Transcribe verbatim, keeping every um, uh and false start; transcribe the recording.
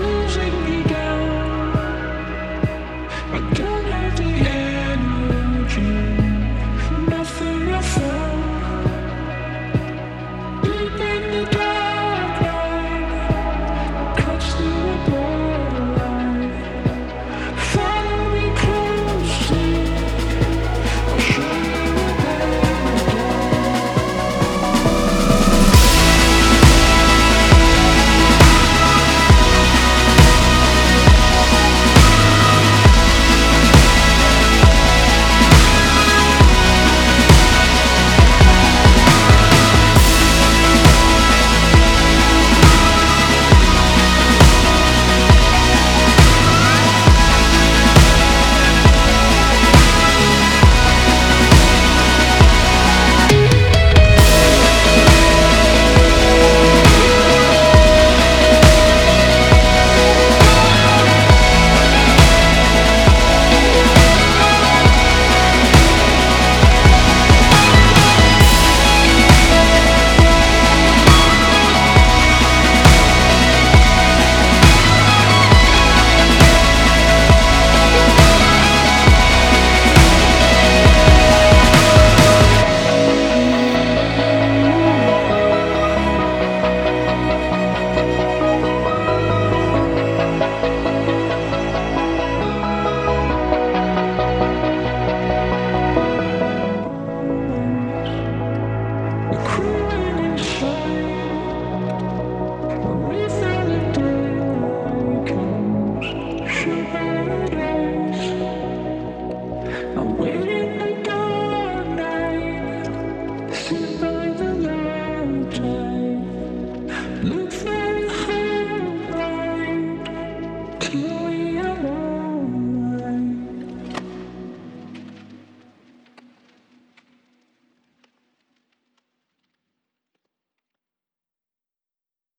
closing me down. I don't have the energy, nothing I found. Deep in the dark night, cuts through the borderline. Follow me closely, I'll show you a I'm waiting the dark night, sit by the low tide, look for a hope light.